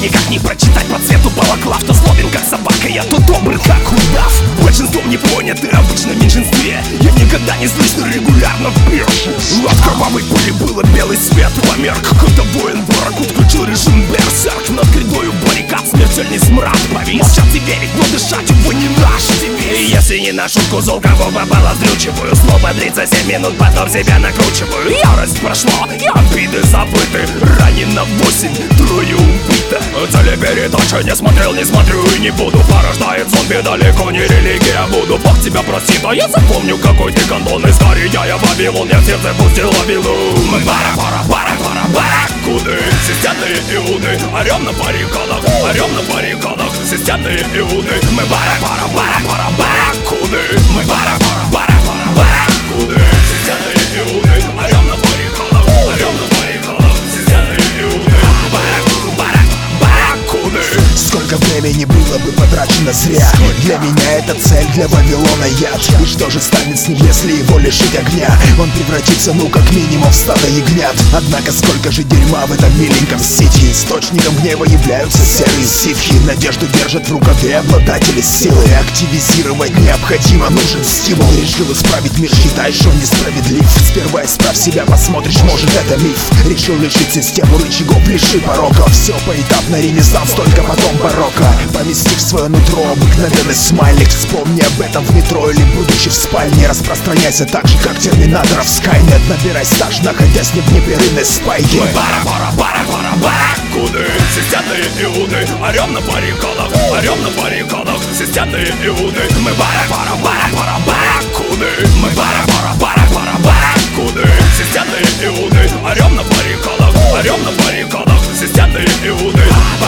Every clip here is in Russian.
никак не прочитать по цвету балаклав. То злобен, как собака, я то добрый, как удав. Большинством не поняты, обычно в меньшинстве. Я никогда не злюсь, но регулярно вбил. От кровавой пули было белый свет померк. Какой-то воин ворог включил режим берсерк. Над грядою баррикад смертельный смрад повис. Молчат тебе ведь, но дышать его не наш тебе. И если не на шутку зол, кого попало, сдрючиваю. Слово длится 7 минут, потом себя накручиваю. Ярость прошла, и обиды забыты. Ранено 8, трое убито. Цели передачи не смотрел, не смотрю и не буду. Порождает зомби, далеко не религия. Буду, Бог тебя простит, а я запомню, какой ты гондон. Из я Вавилон, я в сердце пустил лавину. Мы барракуды, системные иуды. Орем на баррикадах, орем на баррикадах. Системные иуды. Мы барракуды. Мы барракуды, системные иуды. Орем на баррикадах, орем на баррикадах. Системные иуды. Барракуды. Сколько времени было бы потрачено зря. Для меня это цель, для Вавилона яд. И что же станет с ним, если его лишить огня? Он превратится, ну как минимум, в стадо ягнят. Однако сколько же дерьма в этом миленьком сити. Источником гнева являются серые ситхи. Надежду держат в рукаве обладатели силы. Активизировать необходимо, нужен стимул. Решил исправить мир, считаешь, он несправедлив. Сперва исправь себя, посмотришь, может это миф. Решил лишить систему рычагов, лиши пороков. Все поэтапно, ренессанс, только потом барокко. Поместив свое нутро, обыкновенный смайлик. Вспомни об этом в метро или будучи в спальне. Распространяйся так же, как терминатор в Скайнет. Набирай стаж, находясь не в непрерывной спайке. Мы барракуды, системные иуды. Орем на баррикадах, орем на баррикадах. Системные иуды. Мы барракуды. Мы барракуды, системные иуды. Орем на баррикадах, орем на баррикадах. Системные иуды.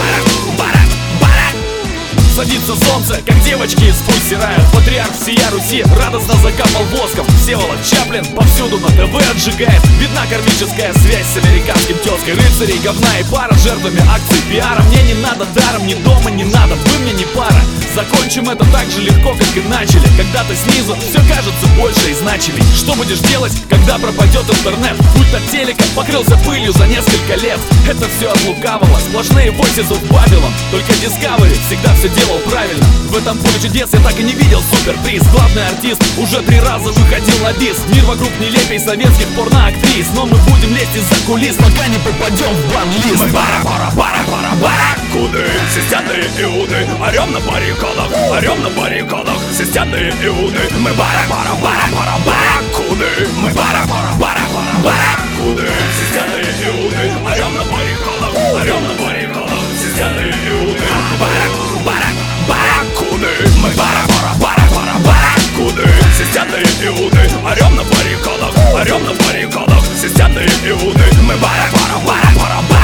Садится солнце, как девочки из путь стирают. Патриарх всея Руси радостно закапал воском. Всеволод Чаплин повсюду на ТВ отжигает. Видна кармическая связь с американским тезкой. Рыцарей, говна и пара, жертвами акций пиара. Мне не надо даром, ни дома не надо, вы мне не пара. Закончим это так же легко, как и начали. Когда ты снизу, все кажется больше и значимей. Что будешь делать, когда пропадет интернет? Пульт от телека покрылся пылью за несколько лет. Это все от лукавого, сплошные voices of Babylon. Только Discovery всегда все делал правильно. В этом поле чудес я так и не видел суперприз. Главный артист уже 3 раза выходил на бис. Мир вокруг нелепей советских порноактрис. Но мы будем лезть из-за кулис, пока не попадем в бан-лист. Мы барракуды, системные иуды. Орем на баррикадах, орем на баррикадах. Системные иуды. Мы барракуды. Мы барракуды, системные иуды. Орем на баррикадах, орем на баррикадах. Системные иуды. Барракуды. Мы барракуды, системные иуды. Орем на баррикадах, орем на баррикадах. Системные иуды. Мы барракуды.